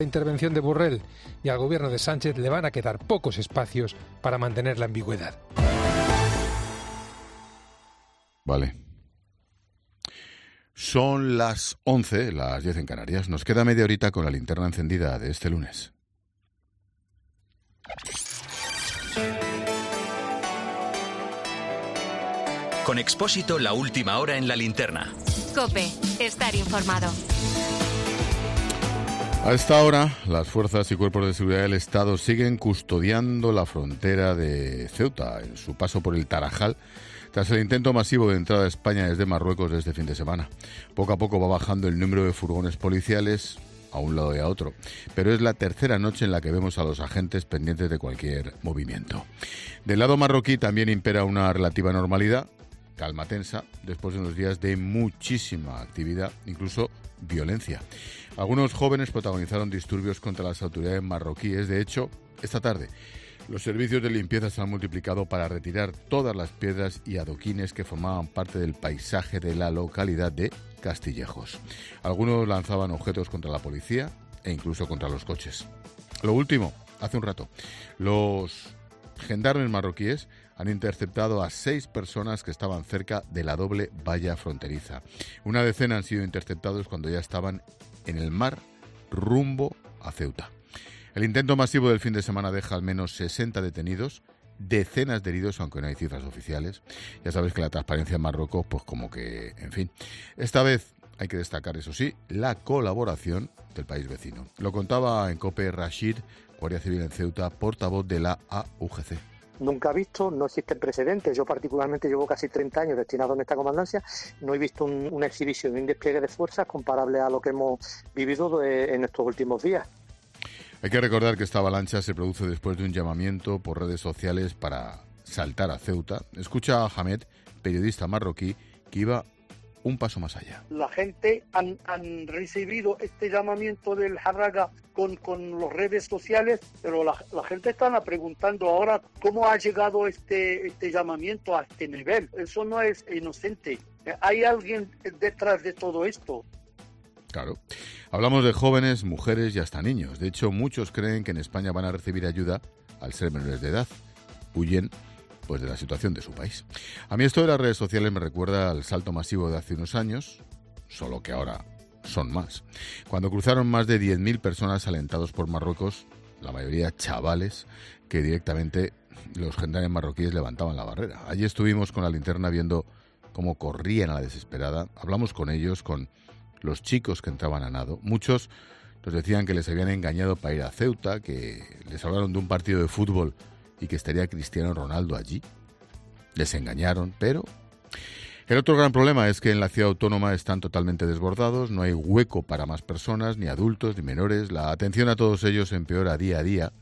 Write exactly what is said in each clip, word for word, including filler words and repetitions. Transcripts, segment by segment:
La intervención de Borrell y al gobierno de Sánchez le van a quedar pocos espacios para mantener la ambigüedad. Vale. Son las once, las diez en Canarias. Nos queda media horita con la linterna encendida de este lunes. Con Expósito, la última hora en la linterna. COPE, estar informado. A esta hora, las fuerzas y cuerpos de seguridad del Estado siguen custodiando la frontera de Ceuta en su paso por el Tarajal, tras el intento masivo de entrada a España desde Marruecos este fin de semana. Poco a poco va bajando el número de furgones policiales a un lado y a otro, pero es la tercera noche en la que vemos a los agentes pendientes de cualquier movimiento. Del lado marroquí también impera una relativa normalidad, calma tensa, después de unos días de muchísima actividad, incluso violencia. Algunos jóvenes protagonizaron disturbios contra las autoridades marroquíes. De hecho, esta tarde los servicios de limpieza se han multiplicado para retirar todas las piedras y adoquines que formaban parte del paisaje de la localidad de Castillejos. Algunos lanzaban objetos contra la policía e incluso contra los coches. Lo último, hace un rato, los gendarmes marroquíes han interceptado a seis personas que estaban cerca de la doble valla fronteriza. Una decena han sido interceptados cuando ya estaban en el mar rumbo a Ceuta. El intento masivo del fin de semana deja al menos sesenta detenidos, decenas de heridos, aunque no hay cifras oficiales. Ya sabes que la transparencia en Marruecos, pues como que, en fin. Esta vez hay que destacar, eso sí, la colaboración del país vecino. Lo contaba en COPE Rashid, Guardia Civil en Ceuta, portavoz de la A U G C. Nunca he visto, no existen precedentes. Yo particularmente llevo casi treinta años destinado en esta comandancia. No he visto un, una exhibición, un despliegue de fuerzas comparable a lo que hemos vivido de, en estos últimos días. Hay que recordar que esta avalancha se produce después de un llamamiento por redes sociales para saltar a Ceuta. Escucha a Hamed, periodista marroquí, que iba un paso más allá. La gente han, han recibido este llamamiento del Harraga con, con las redes sociales, pero la, la gente está preguntando ahora cómo ha llegado este, este llamamiento a este nivel. Eso no es inocente. Hay alguien detrás de todo esto. Claro. Hablamos de jóvenes, mujeres y hasta niños. De hecho, muchos creen que en España van a recibir ayuda al ser menores de edad. Huyen pues de la situación de su país. A mí esto de las redes sociales me recuerda al salto masivo de hace unos años, solo que ahora son más. Cuando cruzaron más de diez mil personas alentados por Marruecos, la mayoría chavales, que directamente los gendarmes marroquíes levantaban la barrera. Allí estuvimos con la linterna viendo cómo corrían a la desesperada. Hablamos con ellos, con los chicos que entraban a nado. Muchos nos decían que les habían engañado para ir a Ceuta, que les hablaron de un partido de fútbol y que estaría Cristiano Ronaldo allí. Les engañaron, pero el otro gran problema es que en la ciudad autónoma están totalmente desbordados, no hay hueco para más personas, ni adultos, ni menores. La atención a todos ellos empeora día a día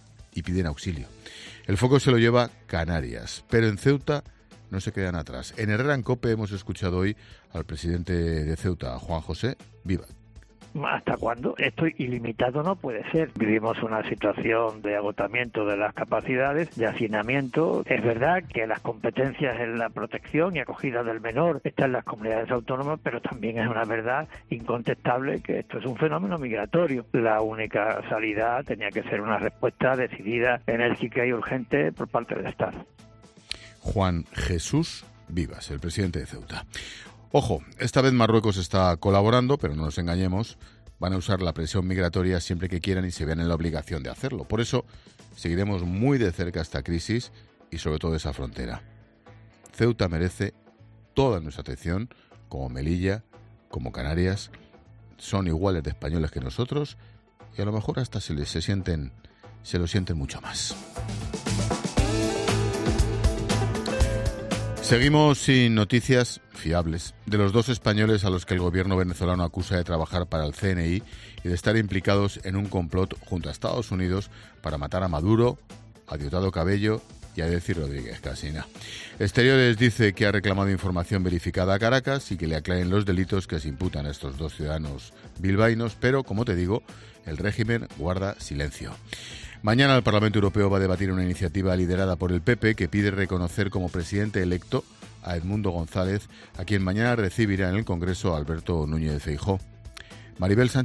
y piden auxilio. El foco se lo lleva Canarias, pero en Ceuta no se quedan atrás. En Herrera en COPE hemos escuchado hoy al presidente de Ceuta, Juan José Viva. ¿Hasta cuándo? Esto ilimitado no puede ser. Vivimos una situación de agotamiento de las capacidades, de hacinamiento. Es verdad que las competencias en la protección y acogida del menor están en las comunidades autónomas, pero también es una verdad incontestable que esto es un fenómeno migratorio. La única salida tenía que ser una respuesta decidida, enérgica y urgente por parte del Estado. Juan Jesús Vivas, el presidente de Ceuta. Ojo, esta vez Marruecos está colaborando, pero no nos engañemos, van a usar la presión migratoria siempre que quieran y se vean en la obligación de hacerlo. Por eso seguiremos muy de cerca esta crisis y sobre todo esa frontera. Ceuta merece toda nuestra atención, como Melilla, como Canarias, son iguales de españoles que nosotros y a lo mejor hasta se les se sienten, se lo sienten mucho más. Seguimos sin noticias fiables de los dos españoles a los que el gobierno venezolano acusa de trabajar para el C N I y de estar implicados en un complot junto a Estados Unidos para matar a Maduro, a Diosdado Cabello y a Delcy Rodríguez Casina. Exteriores dice que ha reclamado información verificada a Caracas y que le aclaren los delitos que se imputan a estos dos ciudadanos bilbaínos, pero, como te digo, el régimen guarda silencio. Mañana el Parlamento Europeo va a debatir una iniciativa liderada por el P P que pide reconocer como presidente electo a Edmundo González, a quien mañana recibirá en el Congreso Alberto Núñez Feijóo. Maribel Sánchez.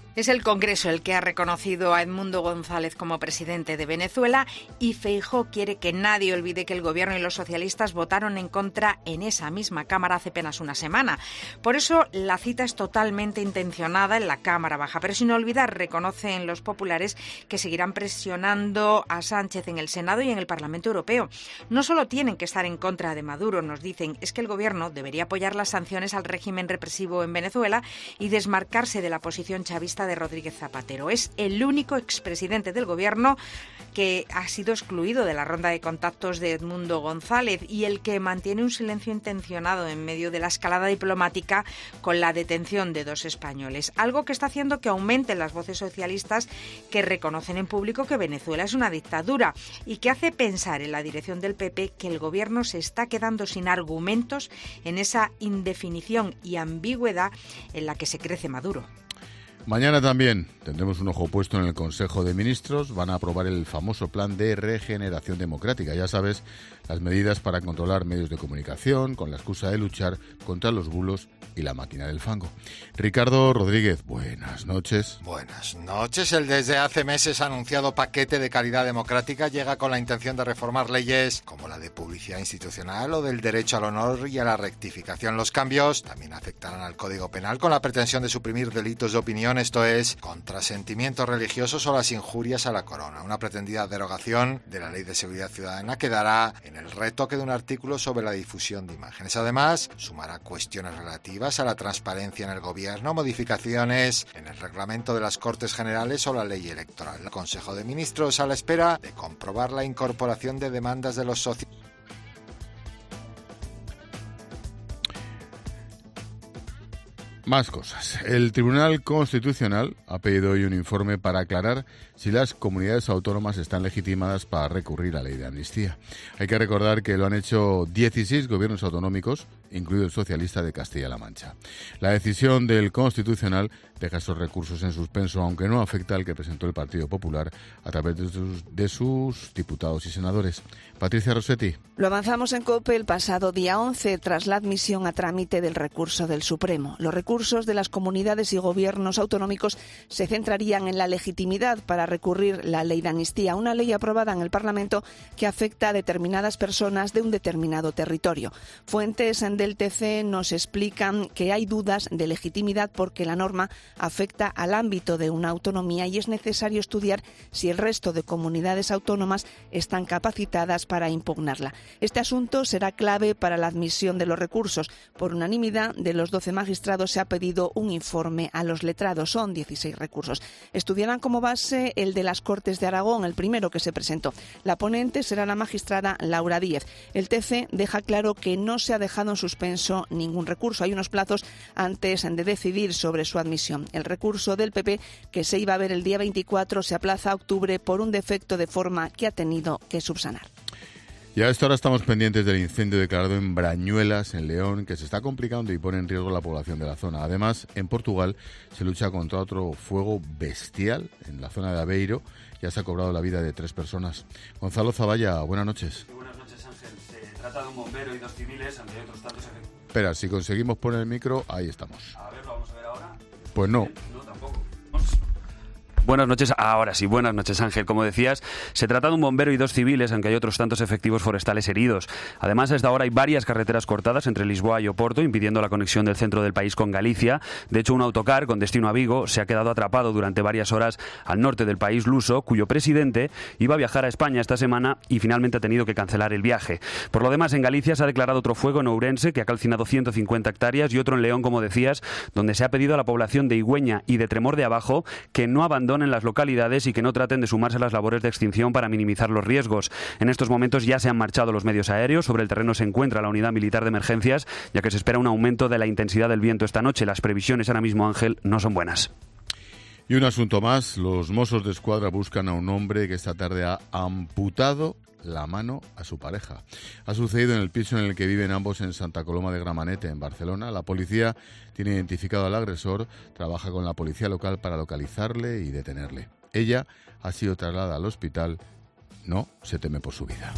Es el Congreso el que ha reconocido a Edmundo González como presidente de Venezuela y Feijóo quiere que nadie olvide que el gobierno y los socialistas votaron en contra en esa misma Cámara hace apenas una semana. Por eso la cita es totalmente intencionada en la Cámara Baja, pero sin olvidar, reconocen los populares, que seguirán presionando a Sánchez en el Senado y en el Parlamento Europeo. No solo tienen que estar en contra de Maduro, nos dicen, es que el gobierno debería apoyar las sanciones al régimen represivo en Venezuela y desmarcarse de la posición chavista de Rodríguez Zapatero. Es el único expresidente del gobierno que ha sido excluido de la ronda de contactos de Edmundo González y el que mantiene un silencio intencionado en medio de la escalada diplomática con la detención de dos españoles. Algo que está haciendo que aumenten las voces socialistas que reconocen en público que Venezuela es una dictadura y que hace pensar en la dirección del P P que el gobierno se está quedando sin argumentos en esa indefinición y ambigüedad en la que se crece Maduro. Mañana también tendremos un ojo puesto en el Consejo de Ministros. Van a aprobar el famoso plan de regeneración democrática. Ya sabes, las medidas para controlar medios de comunicación con la excusa de luchar contra los bulos y la máquina del fango. Ricardo Rodríguez, buenas noches. Buenas noches. El desde hace meses anunciado paquete de calidad democrática llega con la intención de reformar leyes como la de publicidad institucional o del derecho al honor y a la rectificación. Los cambios también afectarán al Código Penal con la pretensión de suprimir delitos de opinión, esto es, contra sentimientos religiosos o las injurias a la corona. Una pretendida derogación de la Ley de Seguridad Ciudadana quedará en el retoque de un artículo sobre la difusión de imágenes. Además, sumará cuestiones relativas a la transparencia en el gobierno, modificaciones en el reglamento de las Cortes Generales o la ley electoral. El Consejo de Ministros a la espera de comprobar la incorporación de demandas de los socios. Más cosas. El Tribunal Constitucional ha pedido hoy un informe para aclarar si las comunidades autónomas están legitimadas para recurrir a la ley de amnistía. Hay que recordar que lo han hecho dieciséis gobiernos autonómicos, incluido el socialista de Castilla-La Mancha. La decisión del Constitucional deja esos recursos en suspenso, aunque no afecta al que presentó el Partido Popular a través de sus, de sus diputados y senadores. Patricia Rossetti. Lo avanzamos en COPE el pasado día once, tras la admisión a trámite del recurso del Supremo. Los recursos de las comunidades y gobiernos autonómicos se centrarían en la legitimidad para recurrir la ley de amnistía, una ley aprobada en el Parlamento que afecta a determinadas personas de un determinado territorio. Fuentes del T C nos explican que hay dudas de legitimidad porque la norma afecta al ámbito de una autonomía y es necesario estudiar si el resto de comunidades autónomas están capacitadas para impugnarla. Este asunto será clave para la admisión de los recursos. Por unanimidad de los doce magistrados se ha pedido un informe a los letrados. Son dieciséis recursos. Estudiarán como base el de las Cortes de Aragón, el primero que se presentó. La ponente será la magistrada Laura Díez. El T C deja claro que no se ha dejado en suspenso ningún recurso. Hay unos plazos antes de decidir sobre su admisión. El recurso del P P, que se iba a ver el día veinticuatro, se aplaza a octubre por un defecto de forma que ha tenido que subsanar. Y a esta hora estamos pendientes del incendio declarado en Brañuelas, en León, que se está complicando y pone en riesgo la población de la zona. Además, en Portugal se lucha contra otro fuego bestial en la zona de Aveiro. Ya se ha cobrado la vida de tres personas. Gonzalo Zavalla, buenas noches. Sí, buenas noches, Ángel. Se trata de un bombero y dos civiles, ante otros tantos efectivos. Espera, si conseguimos poner el micro, ahí estamos. A ver, lo vamos a ver ahora. Pues no. No, tampoco. Vamos. Buenas noches, ahora sí, buenas noches, Ángel. Como decías, se trata de un bombero y dos civiles, aunque hay otros tantos efectivos forestales heridos. Además, hasta ahora hay varias carreteras cortadas entre Lisboa y Oporto, impidiendo la conexión del centro del país con Galicia. De hecho, un autocar con destino a Vigo se ha quedado atrapado durante varias horas al norte del país luso, cuyo presidente iba a viajar a España esta semana y finalmente ha tenido que cancelar el viaje. Por lo demás, en Galicia se ha declarado otro fuego en Ourense, que ha calcinado ciento cincuenta hectáreas, y otro en León, como decías, donde se ha pedido a la población de Igüeña y de Tremor de Abajo que no abandonen en las localidades y que no traten de sumarse a las labores de extinción para minimizar los riesgos. En estos momentos ya se han marchado los medios aéreos. Sobre el terreno se encuentra la unidad militar de emergencias, ya que se espera un aumento de la intensidad del viento esta noche. Las previsiones ahora mismo, Ángel, no son buenas. Y un asunto más, los Mossos de Escuadra buscan a un hombre que esta tarde ha amputado la mano a su pareja. Ha sucedido en el piso en el que viven ambos en Santa Coloma de Gramenet, en Barcelona. La policía tiene identificado al agresor, trabaja con la policía local para localizarle y detenerle. Ella ha sido trasladada al hospital. No se teme por su vida.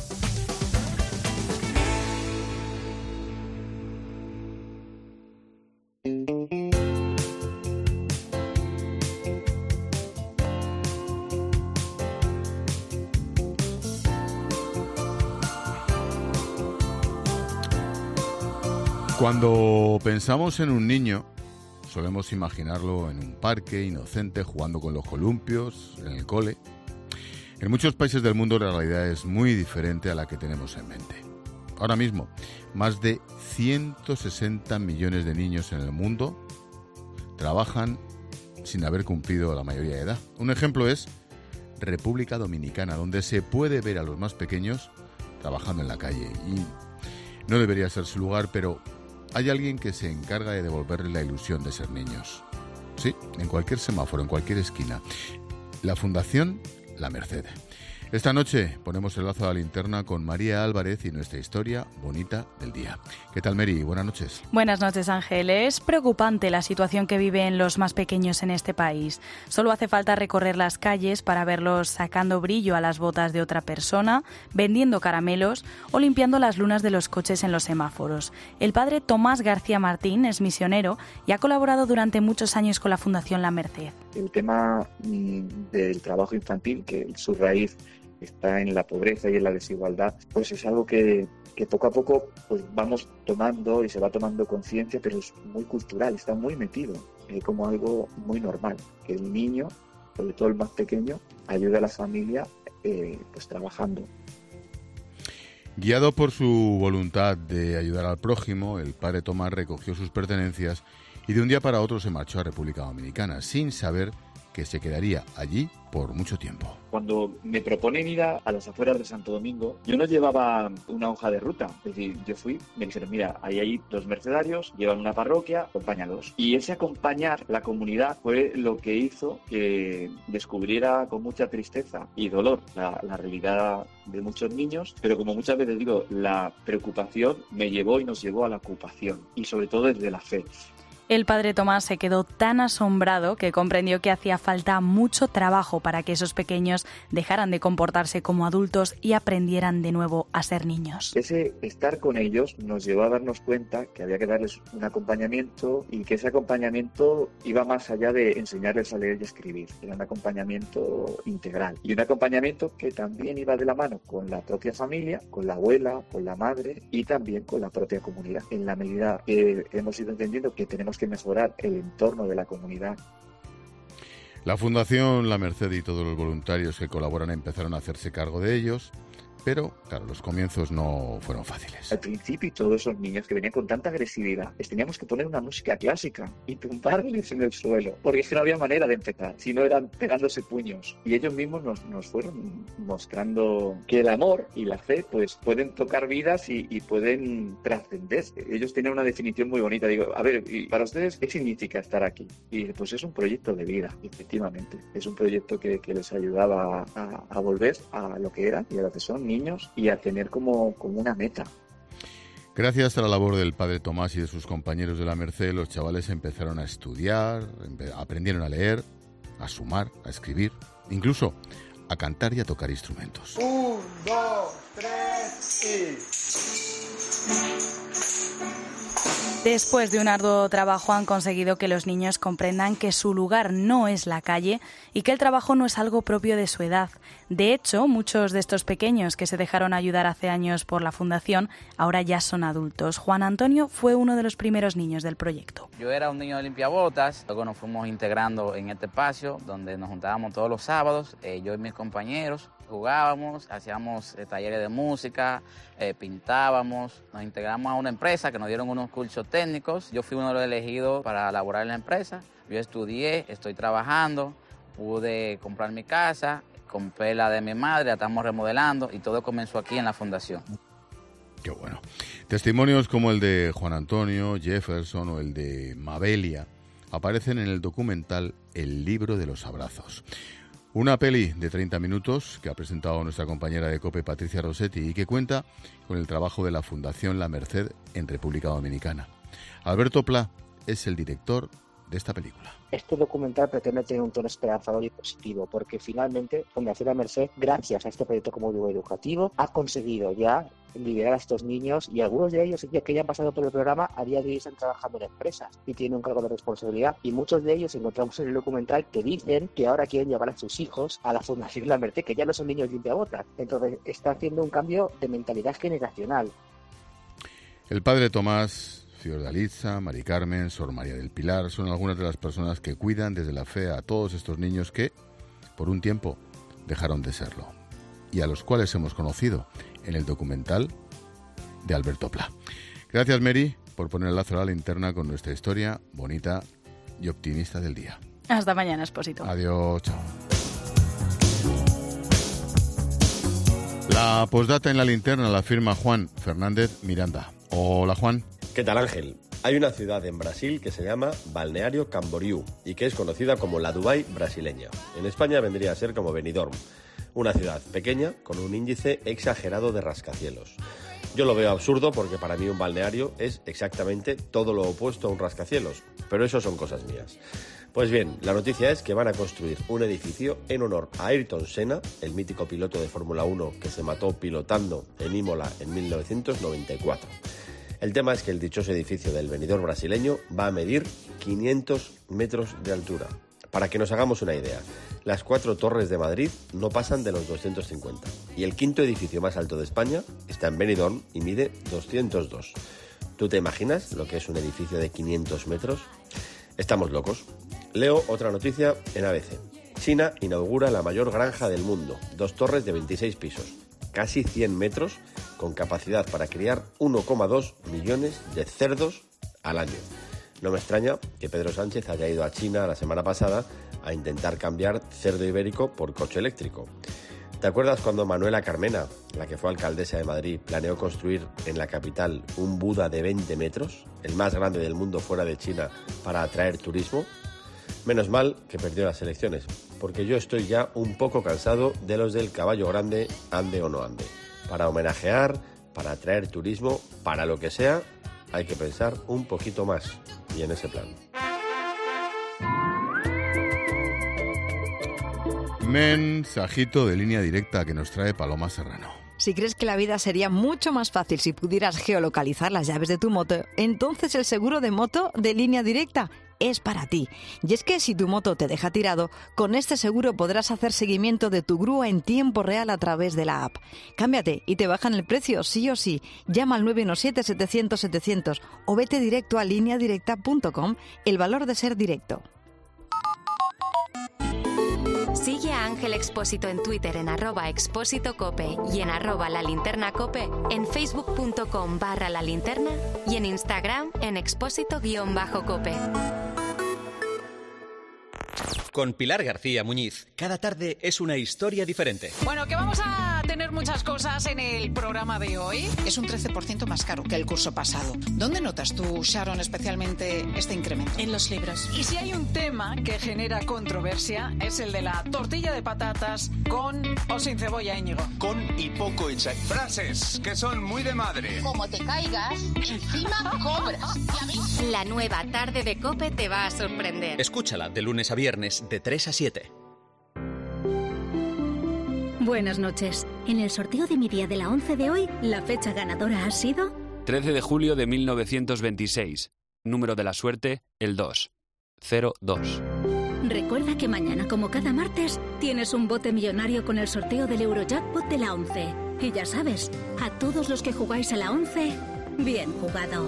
Cuando pensamos en un niño, solemos imaginarlo en un parque, inocente, jugando con los columpios, en el cole. En muchos países del mundo la realidad es muy diferente a la que tenemos en mente. Ahora mismo, más de ciento sesenta millones de niños en el mundo trabajan sin haber cumplido la mayoría de edad. Un ejemplo es República Dominicana, donde se puede ver a los más pequeños trabajando en la calle. Y no debería ser su lugar, pero hay alguien que se encarga de devolverle la ilusión de ser niños. Sí, en cualquier semáforo, en cualquier esquina. La Fundación La Merced. Esta noche ponemos el lazo a la linterna con María Álvarez y nuestra historia bonita del día. ¿Qué tal, Mary? Buenas noches. Buenas noches, Ángel. Es preocupante la situación que viven los más pequeños en este país. Solo hace falta recorrer las calles para verlos sacando brillo a las botas de otra persona, vendiendo caramelos o limpiando las lunas de los coches en los semáforos. El padre Tomás García Martín es misionero y ha colaborado durante muchos años con la Fundación La Merced. El tema del trabajo infantil, que su raíz está en la pobreza y en la desigualdad, pues es algo que, que poco a poco pues vamos tomando y se va tomando conciencia, pero es muy cultural, está muy metido, eh, como algo muy normal, que el niño, sobre todo el más pequeño, ayude a la familia eh, pues trabajando. Guiado por su voluntad de ayudar al prójimo, el padre Tomás recogió sus pertenencias y de un día para otro se marchó a República Dominicana, sin saber que se quedaría allí por mucho tiempo. Cuando me proponen ir a, a las afueras de Santo Domingo, yo no llevaba una hoja de ruta. Es decir, yo fui, me dijeron, mira, ahí hay dos mercedarios, llevan una parroquia, acompáñalos. Y ese acompañar la comunidad fue lo que hizo que descubriera con mucha tristeza y dolor la, la realidad de muchos niños, pero como muchas veces digo, la preocupación me llevó y nos llevó a la ocupación, y sobre todo desde la fe. El padre Tomás se quedó tan asombrado que comprendió que hacía falta mucho trabajo para que esos pequeños dejaran de comportarse como adultos y aprendieran de nuevo a ser niños. Ese estar con ellos nos llevó a darnos cuenta que había que darles un acompañamiento y que ese acompañamiento iba más allá de enseñarles a leer y escribir. Era un acompañamiento integral y un acompañamiento que también iba de la mano con la propia familia, con la abuela, con la madre y también con la propia comunidad. En la medida que hemos ido entendiendo que tenemos que mejorar el entorno de la comunidad. La Fundación La Merced y todos los voluntarios que colaboran empezaron a hacerse cargo de ellos, pero, claro, los comienzos no fueron fáciles. Al principio, todos esos niños que venían con tanta agresividad, les teníamos que poner una música clásica y tumbarles en el suelo, porque es que no había manera de empezar, si no eran pegándose puños. Y ellos mismos nos, nos fueron mostrando que el amor y la fe pues pueden tocar vidas y, y pueden trascender. Ellos tenían una definición muy bonita. Digo, a ver, ¿y para ustedes qué significa estar aquí? Y pues es un proyecto de vida, efectivamente. Es un proyecto que, que les ayudaba a, a volver a lo que eran y a lo que son niños y a tener como, como una meta. Gracias a la labor del padre Tomás y de sus compañeros de la Merced, los chavales empezaron a estudiar, aprendieron a leer, a sumar, a escribir, incluso a cantar y a tocar instrumentos. Un, dos, tres y... Después de un arduo trabajo han conseguido que los niños comprendan que su lugar no es la calle y que el trabajo no es algo propio de su edad. De hecho, muchos de estos pequeños que se dejaron ayudar hace años por la Fundación ahora ya son adultos. Juan Antonio fue uno de los primeros niños del proyecto. Yo era un niño de limpiabotas, luego nos fuimos integrando en este espacio donde nos juntábamos todos los sábados, eh, yo y mis compañeros. Jugábamos, hacíamos eh, talleres de música, eh, pintábamos, nos integramos a una empresa que nos dieron unos cursos técnicos. Yo fui uno de los elegidos para laborar en la empresa. Yo estudié, estoy trabajando, pude comprar mi casa, compré la de mi madre, la estamos remodelando y todo comenzó aquí en la Fundación. Qué bueno. Testimonios como el de Juan Antonio, Jefferson o el de Mabelia aparecen en el documental El libro de los abrazos. Una peli de treinta minutos que ha presentado nuestra compañera de COPE, Patricia Rossetti, y que cuenta con el trabajo de la Fundación La Merced en República Dominicana. Alberto Pla es el director de esta película. Este documental pretende tener un tono esperanzador y positivo, porque finalmente Fundación La Merced, gracias a este proyecto como digo educativo, ha conseguido ya liberar a estos niños, y algunos de ellos que ya han pasado por el programa a día de hoy están trabajando en empresas y tienen un cargo de responsabilidad, y muchos de ellos encontramos en el documental que dicen que ahora quieren llevar a sus hijos a la Fundación La Merced, que ya no son niños limpiabotas. Entonces está haciendo un cambio de mentalidad generacional. El padre Tomás Fiordalitza, Mari Carmen, Sor María del Pilar son algunas de las personas que cuidan desde la fe a todos estos niños que, por un tiempo, dejaron de serlo y a los cuales hemos conocido en el documental de Alberto Pla. Gracias, Mary, por poner el lazo a la linterna con nuestra historia bonita y optimista del día. Hasta mañana, Expósito. Adiós, chao. La postdata en la linterna la firma Juan Fernández Miranda. Hola, Juan. ¿Qué tal, Ángel? Hay una ciudad en Brasil que se llama Balneario Camboriú y que es conocida como la Dubái brasileña. En España vendría a ser como Benidorm. Una ciudad pequeña con un índice exagerado de rascacielos. Yo lo veo absurdo porque para mí un balneario es exactamente todo lo opuesto a un rascacielos, pero eso son cosas mías. Pues bien, la noticia es que van a construir un edificio en honor a Ayrton Senna, el mítico piloto de Fórmula uno que se mató pilotando en Imola en mil novecientos noventa y cuatro. El tema es que el dichoso edificio del Benidorm brasileño va a medir quinientos metros de altura. Para que nos hagamos una idea, las cuatro torres de Madrid no pasan de los doscientos cincuenta. Y el quinto edificio más alto de España está en Benidorm y mide doscientos dos. ¿Tú te imaginas lo que es un edificio de quinientos metros? Estamos locos. Leo otra noticia en A B C. China inaugura la mayor granja del mundo, dos torres de veintiséis pisos, casi cien metros, con capacidad para criar uno coma dos millones de cerdos al año. No me extraña que Pedro Sánchez haya ido a China la semana pasada a intentar cambiar cerdo ibérico por coche eléctrico. ¿Te acuerdas cuando Manuela Carmena, la que fue alcaldesa de Madrid, planeó construir en la capital un Buda de veinte metros, el más grande del mundo fuera de China, para atraer turismo? Menos mal que perdió las elecciones, porque yo estoy ya un poco cansado de los del caballo grande, ande o no ande. Para homenajear, para atraer turismo, para lo que sea, hay que pensar un poquito más, y en ese plan. Mensajito de línea directa que nos trae Paloma Serrano. Si crees que la vida sería mucho más fácil si pudieras geolocalizar las llaves de tu moto, entonces el seguro de moto de Línea Directa es para ti. Y es que si tu moto te deja tirado, con este seguro podrás hacer seguimiento de tu grúa en tiempo real a través de la app. Cámbiate y te bajan el precio sí o sí. Llama al nueve uno siete, setecientos, setecientos o vete directo a línea directa punto com. El valor de ser directo. Sigue a Ángel Expósito en Twitter en arroba expósito cope y en arroba la linterna cope, en facebook punto com barra la linterna y en Instagram en expósito guión bajo cope. Con Pilar García Muñiz, cada tarde es una historia diferente. Bueno, que vamos a tener muchas cosas en el programa de hoy. Es un trece por ciento más caro que el curso pasado. ¿Dónde notas tú, Sharon, especialmente este incremento? En los libros. Y si hay un tema que genera controversia, es el de la tortilla de patatas con o sin cebolla, Íñigo. Con y poco hecha. Frases que son muy de madre. Como te caigas, encima cobras. ¿Y a mí? La nueva tarde de COPE te va a sorprender. Escúchala de lunes a viernes de tres a siete. Buenas noches. En el sorteo de mi día de la once de hoy, la fecha ganadora ha sido... trece de julio de mil novecientos veintiséis. Número de la suerte, el dos. cero dos. Recuerda que mañana, como cada martes, tienes un bote millonario con el sorteo del Eurojackpot de la once. Y ya sabes, a todos los que jugáis a la once, bien jugado.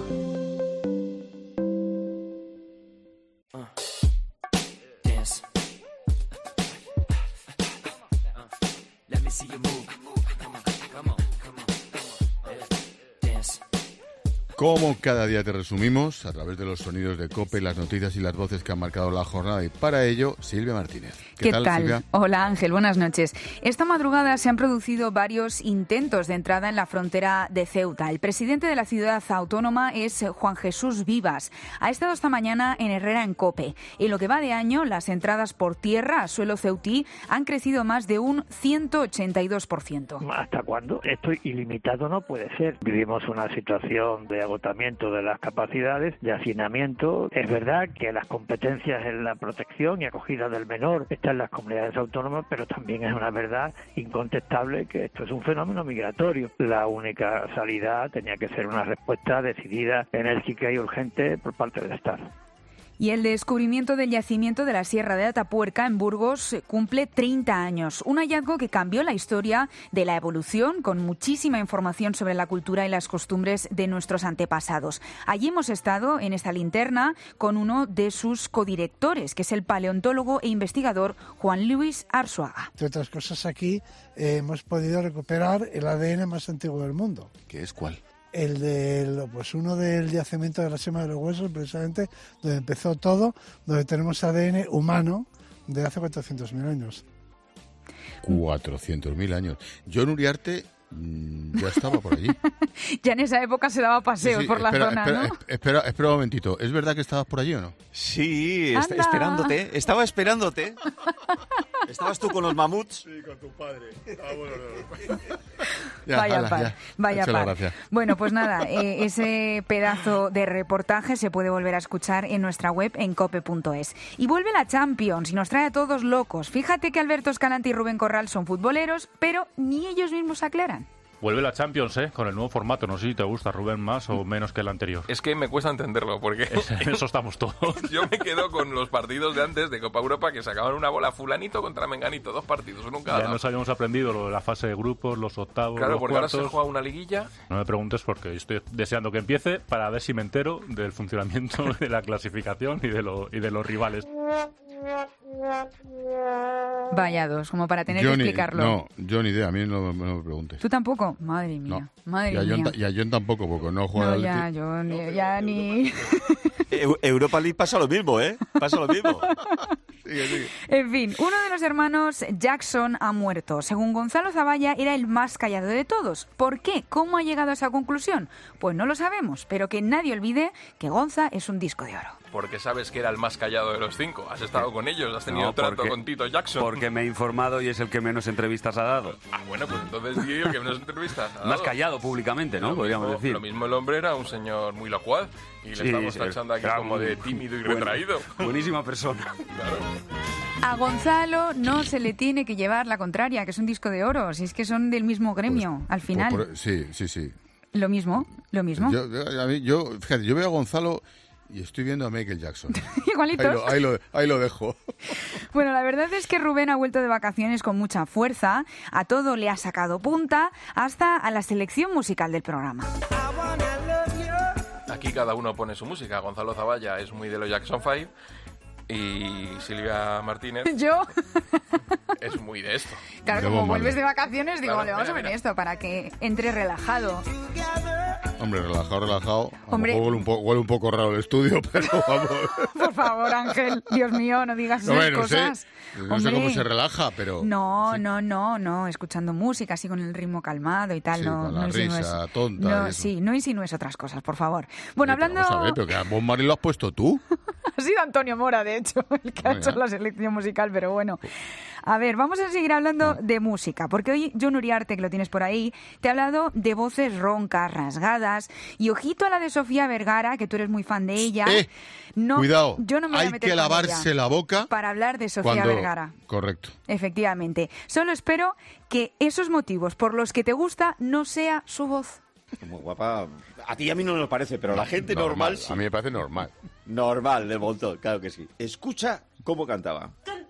Como cada día te resumimos, a través de los sonidos de COPE, las noticias y las voces que han marcado la jornada. Y para ello, Silvia Martínez. ¿Qué, ¿Qué tal, tal? Silvia? Hola, Ángel. Buenas noches. Esta madrugada se han producido varios intentos de entrada en la frontera de Ceuta. El presidente de la ciudad autónoma es Juan Jesús Vivas. Ha estado esta mañana en Herrera, en COPE. En lo que va de año, las entradas por tierra a suelo ceutí han crecido más de un ciento ochenta y dos por ciento. ¿Hasta cuándo? Esto ilimitado no puede ser. Vivimos una situación de agotamiento de las capacidades, de hacinamiento. Es verdad que las competencias en la protección y acogida del menor están en las comunidades autónomas, pero también es una verdad incontestable que esto es un fenómeno migratorio. La única salida tenía que ser una respuesta decidida, enérgica y urgente por parte del Estado. Y el descubrimiento del yacimiento de la Sierra de Atapuerca en Burgos cumple treinta años. Un hallazgo que cambió la historia de la evolución, con muchísima información sobre la cultura y las costumbres de nuestros antepasados. Allí hemos estado, en esta linterna, con uno de sus codirectores, que es el paleontólogo e investigador Juan Luis Arzuaga. Entre otras cosas, aquí eh, hemos podido recuperar el A D N más antiguo del mundo. ¿Qué es cuál? El del, pues uno del yacimiento de la Sierra de los Huesos, precisamente, donde empezó todo, donde tenemos A D N humano de hace cuatrocientos mil años. cuatrocientos mil años. John Uriarte mmm, ya estaba por allí. Ya en esa época se daba paseos Sí, sí, por la espera, zona, espera, ¿no? Espera, espera un momentito. ¿Es verdad que estabas por allí o no? Sí, est- Anda. esperándote. Estaba esperándote. ¿Estabas tú con los mamuts? Sí, con tu padre. Ah, bueno, no. Ya, vaya ala, par, ya. vaya Échale par. gracia. Bueno, pues nada, eh, ese pedazo de reportaje se puede volver a escuchar en nuestra web en cope punto es. Y vuelve la Champions y nos trae a todos locos. Fíjate que Alberto Escalante y Rubén Corral son futboleros, pero ni ellos mismos aclaran. Vuelve la Champions, ¿eh? Con el nuevo formato. No sé si te gusta, Rubén, más o menos que el anterior. Es que me cuesta entenderlo, porque... En eso estamos todos. Yo me quedo con los partidos de antes de Copa Europa que sacaban una bola fulanito contra menganito, dos partidos, uno en cada Ya lado. nos habíamos aprendido lo de la fase de grupos, los octavos, Claro, los porque cuartos. ahora se juega una liguilla. No me preguntes porque estoy deseando que empiece para ver si me entero del funcionamiento de la clasificación y de, lo, y de los rivales. Vaya dos, como para tener Yo que ni- explicarlo. No, yo ni idea. A mí no, no me preguntes. ¿Tú tampoco? Madre mía, No. madre y, a John, mía. ta- y a John tampoco, porque no juega No, al ya, Atleti. yo ni- ya ni... Eu- Europa League pasa lo mismo, ¿eh? Pasa lo mismo. Sigue, sigue. En fin, uno de los hermanos Jackson ha muerto. Según Gonzalo Zavalla, era el más callado de todos. ¿Por qué? ¿Cómo ha llegado a esa conclusión? Pues no lo sabemos, pero que nadie olvide que Gonza es un disco de oro. Porque sabes que era el más callado de los cinco. Has estado con ellos, has tenido No, trato porque- con Tito Jackson. Porque me he informado y es el que menos entrevistas ha dado. Ah, bueno, pues entonces digo que menos entrevistas ha Más dado. callado públicamente, ¿no? Lo Podríamos mismo- decir. Lo mismo el hombre era un señor muy locuaz y le Sí, estamos sí, tachando aquí era como muy- de tímido y bueno, retraído. buenísima persona. A Gonzalo no se le tiene que llevar la contraria, que es un disco de oro, si es que son del mismo gremio, al final. Por- por- sí, sí, sí. Lo mismo, lo mismo. Yo, yo- a mí- yo, fíjate, yo veo a Gonzalo y estoy viendo a Michael Jackson. Igualitos. Ahí lo, ahí lo, ahí lo dejo. Bueno, la verdad es que Rubén ha vuelto de vacaciones con mucha fuerza, a todo le ha sacado punta, hasta a la selección musical del programa. Aquí cada uno pone su música. Gonzalo Zavalla es muy de los Jackson Five y Silvia Martínez Yo, es muy de esto. claro, De como Bob vuelves Marley. de vacaciones, digo, Claro, le vamos mira, a poner mira. esto para que entre relajado. Hombre, relajado, relajado. A lo Hombre. mejor huele un, po- huele un poco raro el estudio, pero vamos. Por favor, Ángel, Dios mío, no digas No, esas bueno, no sé, cosas. no sé cómo Hombre. se relaja, pero... No, no, no, no, escuchando música así con el ritmo calmado y tal, Sí, no, con la no insinúes- risa tonta no, y eso. sí, no insinúes otras cosas, por favor. Bueno, Oye, pero hablando, Vamos a ver, pero que a Bob Marley lo has puesto tú. ha sido Antonio Mora, de hecho, el que ha Venga. hecho la selección musical, pero bueno. A ver, vamos a seguir hablando de música, porque hoy John Uriarte, que lo tienes por ahí, te ha hablado de voces roncas, rasgadas, y ojito a la de Sofía Vergara, que tú eres muy fan de ella. Eh, no, Cuidado, yo no me voy a hay meter que con lavarse ella la boca para hablar de Sofía cuando... Vergara. Correcto. Efectivamente. Solo espero que esos motivos por los que te gusta no sea su voz. Muy guapa. A ti y a mí no nos parece, pero a la gente normal, sí. A mí me parece normal. Normal, de montón, claro que sí. Escucha cómo cantaba.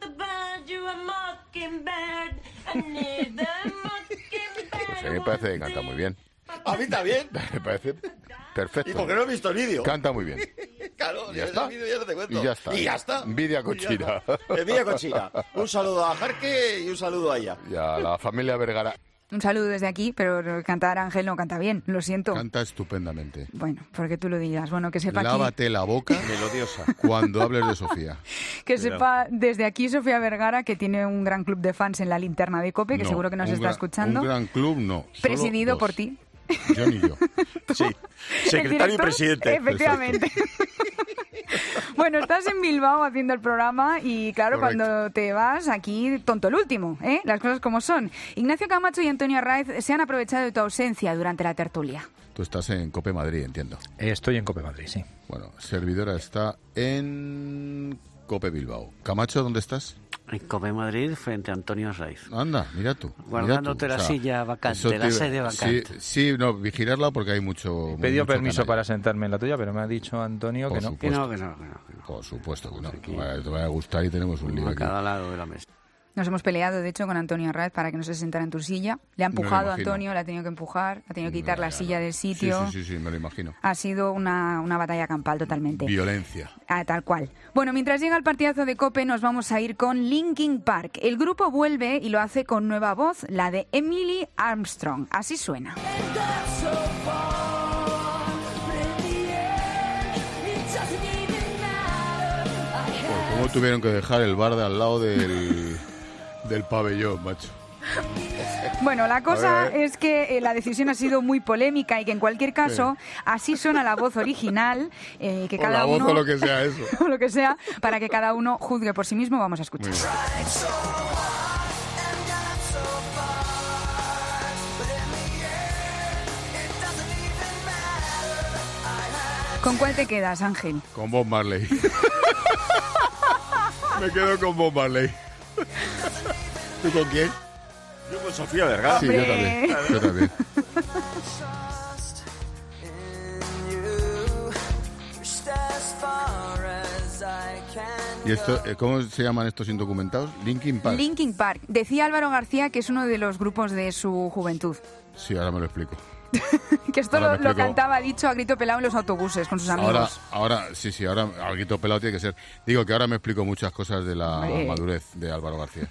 Pues a mí me parece que canta muy bien. A mí también. Me parece perfecto. ¿Y por qué no he visto el vídeo? Canta muy bien. Claro, Y ya ese está. vídeo ya no te cuento. Y ya está. Y ya está. Envidia Y ya cochina. está. Envidia cochina. Un saludo a Jarque y un saludo a ella. Y a la familia Vergara. Un saludo desde aquí, pero cantar Ángel no canta bien, lo siento. Canta estupendamente. Bueno, porque tú lo digas. Bueno, que sepa aquí, Lávate la boca melodiosa cuando hables de Sofía. que Cuidado. sepa desde aquí Sofía Vergara, que tiene un gran club de fans en la linterna de COPE, que No, seguro que nos un está gran- escuchando. Un gran club, no. solo Presidido dos. por ti. Yo ni yo. Sí, El secretario y director, presidente. Efectivamente. Bueno, estás en Bilbao haciendo el programa y claro, Correcto. cuando te vas aquí, tonto el último, ¿eh? Las cosas como son. Ignacio Camacho y Antonio Arraiz se han aprovechado de tu ausencia durante la tertulia. Tú estás en Cope Madrid, entiendo. Estoy en Cope Madrid, sí. Bueno, servidora está en Cope Bilbao. Camacho, ¿dónde estás? En Cope Madrid frente a Antonio Raiz. Anda, mira tú. Guardándote mira tú. la O sea, silla vacante, la te, sede vacante. Sí, sí, no, vigilarla porque hay mucho... He pedido mucho permiso canalla. para sentarme en la tuya, pero me ha dicho Antonio Por que no. supuesto. Que no, que no, que no, que no. Por supuesto que no. Te va, te va a gustar y tenemos un lío A aquí. cada lado de la mesa. Nos hemos peleado, de hecho, con Antonio Arraiz para que no se sentara en tu silla. Le ha Me lo empujado a imagino. Antonio, le ha tenido que empujar, ha tenido que quitar Ya, la ya, silla no. del sitio. Sí, sí, sí, sí, me lo imagino. Ha sido una, una batalla campal totalmente. Violencia. Ah, tal cual. Bueno, mientras llega el partidazo de COPE, nos vamos a ir con Linkin Park. El grupo vuelve y lo hace con nueva voz, la de Emily Armstrong. Así suena. ¿Cómo tuvieron que dejar el bar de al lado del, del pabellón, macho? Bueno, la cosa A ver, a ver. es que eh, la decisión ha sido muy polémica y que en cualquier caso así suena la voz original, eh, que O cada la voz uno o lo que sea eso. o lo que sea, para que cada uno juzgue por sí mismo. Vamos a escuchar. ¿Con cuál te quedas, Ángel? Con Bob Marley. Me quedo con Bob Marley. ¿Tú con quién? Yo con Sofía Vergara. Sí, yo también. Yo también. ¿Y esto, eh, cómo se llaman estos indocumentados? Linkin Park. Linkin Park. Decía Álvaro García que es uno de los grupos de su juventud. Sí, ahora me lo explico. Que esto Ahora lo, me lo explico. cantaba dicho a grito pelado en los autobuses con sus amigos. Ahora, ahora, sí, sí, ahora algo pelado tiene que ser. Digo que ahora me explico muchas cosas de la Hombre. madurez de Álvaro García.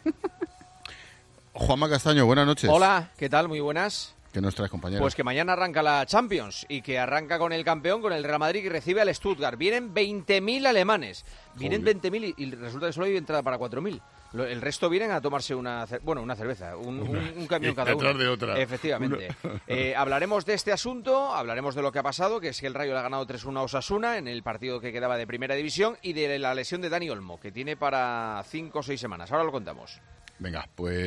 Juanma Castaño, buenas noches. Hola, ¿qué tal? Muy buenas. ¿Qué nos traes, compañero? Pues que mañana arranca la Champions y que arranca con el campeón, con el Real Madrid, que recibe al Stuttgart. Vienen veinte mil alemanes. Vienen Joder. veinte mil y, y resulta que solo hay entrada para cuatro mil. Lo- El resto vienen a tomarse una, cer- bueno, una cerveza, un, un- un camión Y cada uno. detrás de otra. Efectivamente. Una- Eh, hablaremos de este asunto, hablaremos de lo que ha pasado, que es que el Rayo le ha ganado tres uno a Osasuna en el partido que quedaba de Primera División y de la lesión de Dani Olmo, que tiene para cinco o seis semanas. Ahora lo contamos. Venga, pues